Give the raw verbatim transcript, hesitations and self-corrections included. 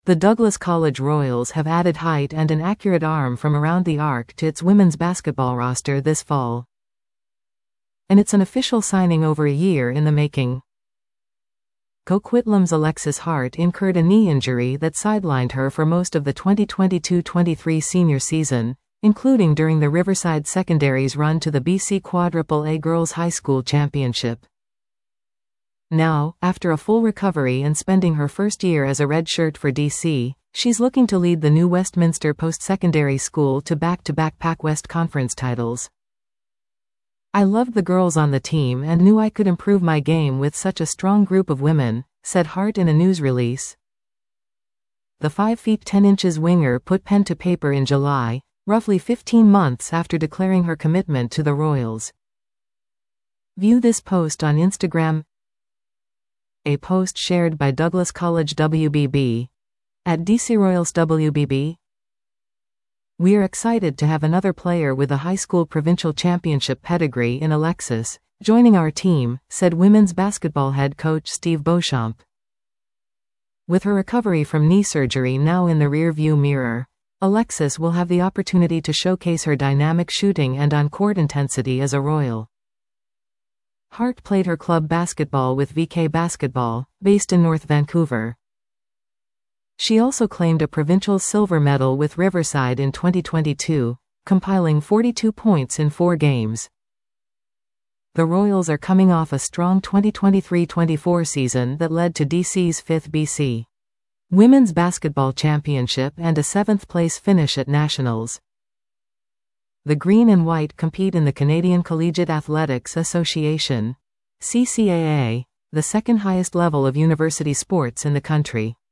The Douglas College Royals have added height and an accurate arm from around the arc to its women's basketball roster this fall. And it's an official signing over a year in the making. Coquitlam's Alexis Hart incurred a knee injury that sidelined her for most of the twenty twenty-two twenty-three senior season, including during the Riverside Secondary's run to the B C Quadruple A Girls High School Championship. Now, after a full recovery and spending her first year as a redshirt for D C, she's looking to lead the new Westminster Post-Secondary School to back-to-back Pac West Conference titles. "I loved the girls on the team and knew I could improve my game with such a strong group of women," said Hart in a news release. The five feet ten inches winger put pen to paper in July, roughly fifteen months after declaring her commitment to the Royals. View this post on Instagram. A post shared by Douglas College W B B at D C Royals W B B. "We are excited to have another player with a high school provincial championship pedigree in Alexis joining our team," said women's basketball head coach Steve Beauchamp. With her recovery from knee surgery now in the rear-view mirror, Alexis will have the opportunity to showcase her dynamic shooting and on-court intensity as a Royal. Hart played her club basketball with V K Basketball, based in North Vancouver. She also claimed a provincial silver medal with Riverside in twenty twenty-two, compiling forty-two points in four games. The Royals are coming off a strong twenty twenty-three twenty-four season that led to D C's fifth B C Women's Basketball Championship and a seventh-place finish at Nationals. The Green and White compete in the Canadian Collegiate Athletics Association, C C A A, the second highest level of university sports in the country.